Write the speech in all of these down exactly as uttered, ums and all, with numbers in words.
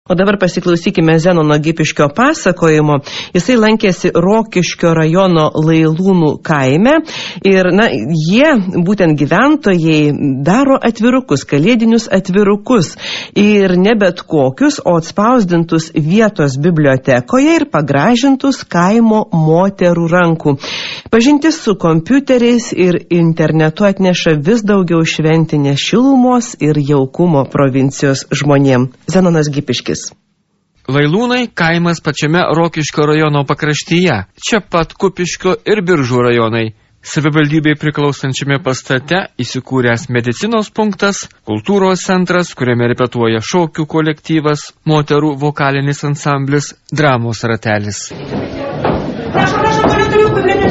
O dabar pasiklausykime Zenono Gipiškio pasakojimo. Jisai lankėsi Rokiškio rajono Lailūnų kaime ir, na, jie, būtent gyventojai, daro atvirukus, kalėdinius atvirukus. Ir ne bet kokius, o atspausdintus vietos bibliotekoje ir pagražintus kaimo moterų rankų. Pažintis su kompiuteriais ir internetu atneša vis daugiau šventinės šilumos ir jaukumo provincijos žmonėm. Zenonas Gipiškis. Lailūnai kaimas pačiame Rokiškio rajono pakraštyje, čia pat Kupiškio ir Biržų rajonai. Savivaldybei priklausančiame pastate įsikūręs medicinos punktas, kultūros centras, kuriame repetuoja šokių kolektyvas, moterų vokalinis ansamblis, dramos ratelis. Prašau, prašau, toliau, toliau, toliau,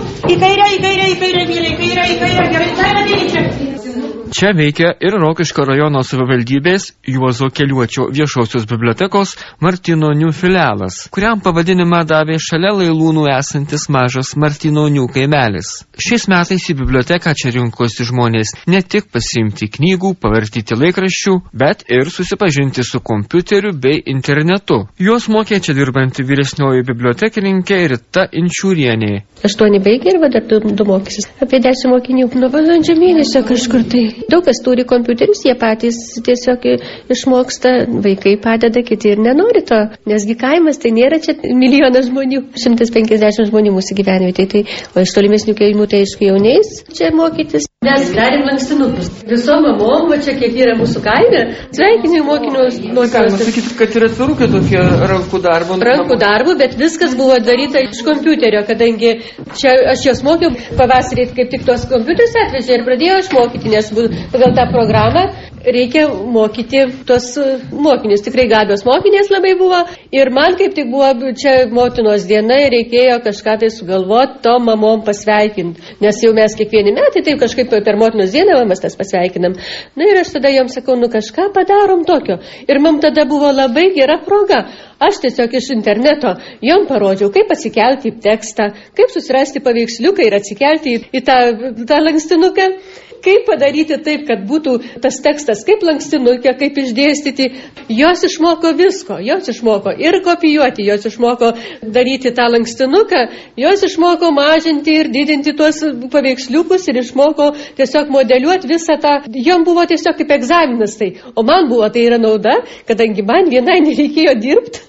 į kairę, į kairę, į kairę, vyrai, į kairę, į kairę, gerai, tai ateini čia. Čia veikia ir Rokiškio rajono savivaldybės Juozo Keliuočio viešosios bibliotekos Martynonių filialas, kuriam pavadinimą davė šalia Lailūnų esantis mažas Martynonių kaimelis. Šiais metais į biblioteką čia rinkosi žmonės ne tik pasiimti knygų, pavartyti laikraščių, bet ir susipažinti su kompiuteriu bei internetu. Juos mokė čia dirbanti vyresnioji bibliotekininkė Rita Inčiūrienė. Aštuoni baigė ir va dar du, du mokysis. Apie dešimt mokinių. Nuo balandžio mėnesio kažkur tai. Daug kas turi kompiuterius, jie patys tiesiog išmoksta, vaikai padeda, kiti ir nenori to. Nesgi kaimas, tai nėra čia milijonas žmonių. šimtas penkiasdešimt žmonių mūsų gyvenvietėje. Tai, o iš tolimesnių kaimų tai aišku jauniais čia mokytis. Mes darėm lankstinukus. Visom mamom, va čia kiek yra mūsų kaime, sveikinimų mokinius. Galima sakyti, kad yra atvirukai tokie rankų darbo. Rankų darbo, bet viskas buvo daryta iš kompiuterio, kadangi čia aš jos mokiau, pavasarį kaip tik tos kompiuterius atvežė ir pradėjau aš mokyti, nes pagal tą programą reikia mokyti tos mokinius. Tikrai gabios mokinės labai buvo ir man kaip tik buvo čia motinos diena ir reikėjo kažką tai sugalvoti, to mamom pasveikinti, nes jau mes kiekvieni metai taip kažkaip per motinos dieną mes tas pasveikinam. Na ir aš tada joms sakau, nu kažką padarom tokio. Ir man tada buvo labai gera proga. Aš tiesiog iš interneto jom parodžiau, kaip atsikelti į tekstą, kaip susirasti paveiksliuką ir atsikelti į, į tą, tą lankstinuką. Kaip padaryti taip, kad būtų tas tekstas, kaip lankstinukė, kaip išdėstyti. Jos išmoko visko, jos išmoko ir kopijuoti, jos išmoko daryti tą lankstinuką, jos išmoko mažinti ir didinti tuos paveiksliukus ir išmoko tiesiog modeliuoti visą tą. Jom buvo tiesiog kaip egzaminas tai, o man buvo tai yra nauda, kadangi man vienai nereikėjo dirbti,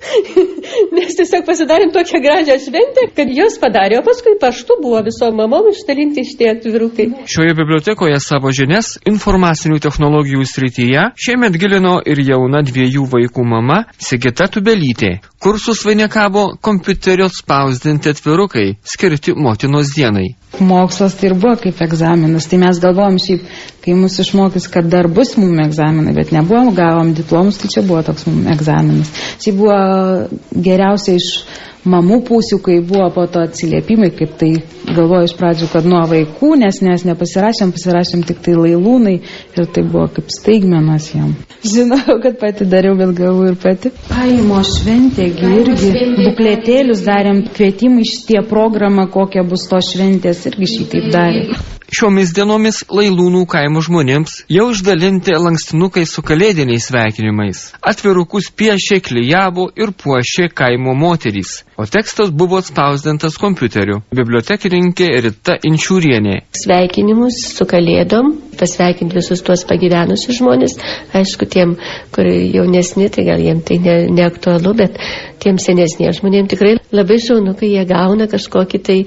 nes tiesiog pasidarėm tokią gražią šventę, kad jos padarė, o paskui paštu buvo visom mamom išdalinti šitie atvirukai. Šioje bibliotekoje savo žinias informacinių technologijų srityje šiemet gilino ir jauna dviejų vaikų mama Sigita Tubelytė. Kursus vainikavo kompiuterio spausdinti atvirukai skirti motinos dienai. Mokslas tai ir buvo kaip egzaminas, tai mes galvojom šiaip, kai mus išmokys, kad dar bus mum egzaminai, bet nebuvom, gavom diplomus, tai čia buvo toks mum egzaminas. Tai buvo geriausia iš mamų pusių, kai buvo po to atsiliepimai, kaip tai galvoju iš pradžių, kad nuo vaikų, nes nes nepasirašėm, pasirašėm tik tai Lailūnai ir tai buvo kaip staigmenas jam. Žinau, kad pati dariau, bet galvoju ir pati. Kaimo šventė, irgi bukletėlius darėm, kvietimai šitie programą, kokia bus to šventės, irgi šitaip darė. Šiomis dienomis Lailūnų kaimo žmonėms jau išdalinti lankstinukai su kalėdiniais sveikinimais. Atvirukus piešė, klijavo ir puošė kaimo moterys, o tekstas buvo atspausdintas kompiuteriu. Bibliotekininkė Rita Inčiūrienė. Sveikinimus su kalėdom, pasveikinti visus tuos pagyvenusius žmonės. Aišku, tiem, kur jaunesni, tai gal jiem tai ne, neaktualu, bet tiem senesniems žmonėms tikrai labai šaunu, kai jie gauna kažkokį tai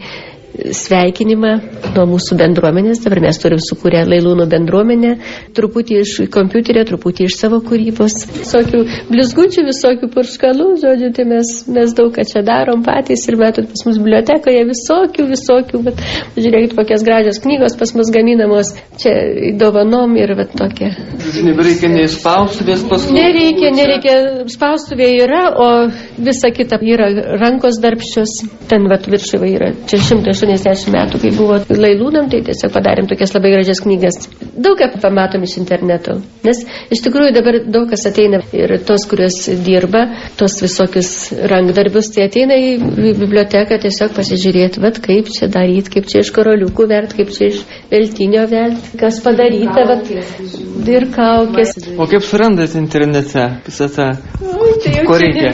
sveikinimą nuo mūsų bendruomenės. Dabar mes turim sukūrę Lailūnų bendruomenę, truputį iš kompiuterio, truputį iš savo kūrybos. Visokių blizgučių, visokių purškalų, žodžiu, tai mes, mes daug ką čia darom patys ir metot pas mus bibliotekoje visokių, visokių, bet žiūrėkit, kokias gražios knygos pas mus gaminamos, čia dovanom ir va tokia. Nereikia nei spaustuvės paskui? Nereikia, nereikia, spaustuvė yra, o visa kita yra rankos darbščios, ten va viršai yra, čia šimtas aštuoniasdešimt metų, kai buvo Lailūnam, tai tiesiog padarėm tokias labai gražias knygas. Daug ką pamatom iš interneto, nes iš tikrųjų dabar daug kas ateina ir tos, kurios dirba, tos visokius rankdarbius, tai ateina į biblioteką tiesiog pasižiūrėti, vat kaip čia daryti, kaip čia iš karoliukų vert, kaip čia iš veltinio vert, kas padaryta, vat, ir kaukės. O kaip surandat internete visą tą, Oi, tai ko reikia?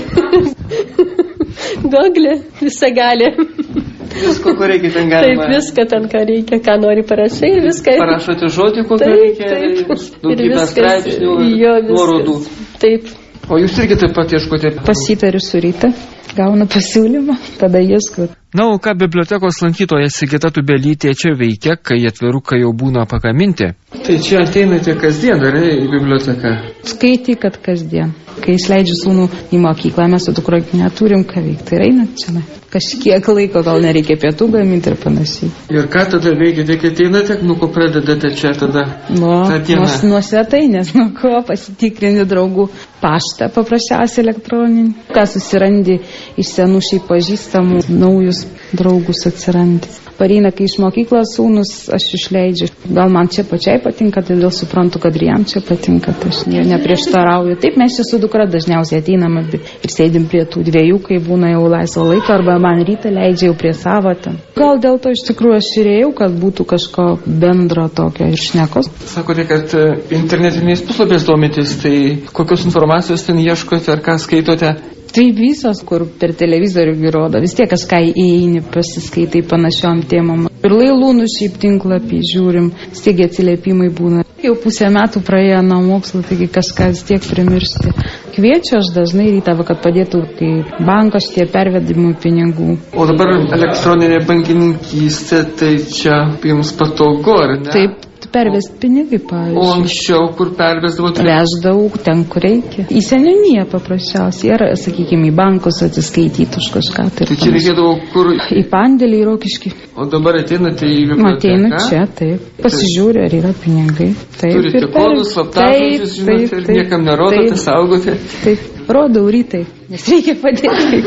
Google, visą gali. Visko, ko reikia, ten galima. Taip, viską ten, ką reikia, ką nori parašai ir viską. Parašote žodį, kokio taip, reikia, taip. daugybę straipsnių, nuorodų. Taip. O jūs irgi taip pat ieškote? Pasitariu su Ryta, gaunu pasiūlymą, tada ieškau. Na, o ką bibliotekos lankytoja Sigita Tubelytė čia veikia, kai atvirukai jau būna pagaminti? Tai čia ateinate kasdien, ar į biblioteką? Skaityk, kad kasdien. Kai išleidžiu sūnų į mokyklą, mes su dukra neturim ką veikti. Ir einat čia. Kažkiek laiko, gal nereikia pietų gaminti ir panašiai. Ir ką tada veikite, kai ateinate, nu ko pradedate čia tada? Nu, nuo svetainės, nuo ko pasitikrinti draugų paštą, paprasčiausiai elektroninį. Ką susirandi iš senų šiaip pažįstamų, naujus draugus atsirandi. Pareina, kai iš mokyklos sūnus aš išleidžiu. Gal man čia pačiai patinka, todėl suprantu, kad ir jam čia patinka, tai aš ne, neprieštarauju. Taip, mes čia su dukra dažniausiai ateinam ir sėdim prie tų dviejų, kai būna jau laisvo laiko, arba man Rytą leidžia jau prie savo ten. Gal dėl to iš tikrųjų aš ir ėjau, kad būtų kažko bendro tokio ir šnekos. Sakote, kad internetiniais puslapės domitės, tai kokios informacijos ten ieškote ar ką skaitote? Tai visos, kur per televizorių rodo, vis tiek kažką įeini, pasiskaitai panašiom temom. Ir Lailūnų šiaip tinklapį žiūrim, stiegi atsiliepimai būna. Jau pusę metų praėjo nuo mokslo, taigi kažką vis tiek primiršti. Kviečiu aš dažnai Rytą, kad padėtų, kai bankas tie pervedimų pinigų. O dabar elektroninė bankininkystė, tai čia jums patogu, ar ne? Taip. Pervest pinigai, pavyzdžiui. O anksčiau, kur pervesdavote? Veždavau ten, kur reikia. Į seniūniją paprasčiausiai. Ir, sakykime, į bankus atsiskaityti už kažką. Tai, tai čia reikėdavo kur? Į Pandėlį, į Rokiškį. O dabar ateinate į biblioteką? Ateinu čia, taip. Pasižiūriu, ar yra pinigai. Taip, turite kodus, slaptažodžius, žinote, ir niekam nerodote, saugote? Taip. Rodau Rytai, nes reikia padėti.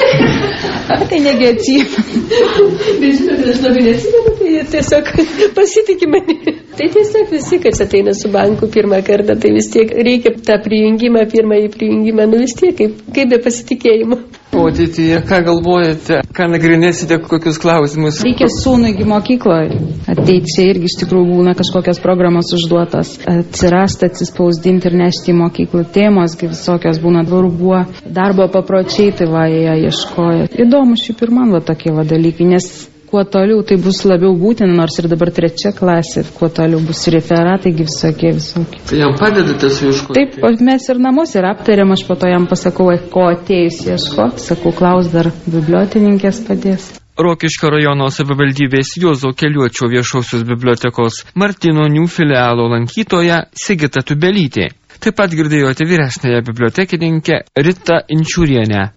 Tai negi atsijama. Tai žinote, aš labai neatsimenu, tai tiesiog pasitikė mani. Tai tiesiog visi, kas ateina su banku pirmą kartą, tai vis tiek reikia tą prijungimą, pirmąjį prijungimą, nu vis tiek kaip, kaip be pasitikėjimo. O ateityje, ką galvojate, ką nagrinėsite, kokius klausimus? Reikia sūnui į mokyklą ateiti, čia irgi iš tikrųjų būna kažkokios programos užduotas, atsirasti, atsispausdinti ir nešti į mokyklą. Temos visokios būna, dvarbuo, darbo papročiai, tai va, jie ieškoja. Įdomu šiaip ir man va tokie va dalykai, nes kuo toliau tai bus labiau būtina, nors ir dabar trečia klasė, kuo toliau bus referatai, visokie, visokie. Tai jam padedate su ieškoti? Taip, mes ir namus ir aptariam, aš po to jam pasakau, ko atėjus ieškoti, sakau, klaus dar bibliotekininkės padės. Rokiškio rajono savivaldybės Juozo Keliuočio viešosios bibliotekos Martinonių filialo lankytoja Sigita Tubelytė. Taip pat girdėjote vyresnąją bibliotekininkę Ritą Inčiūrienę.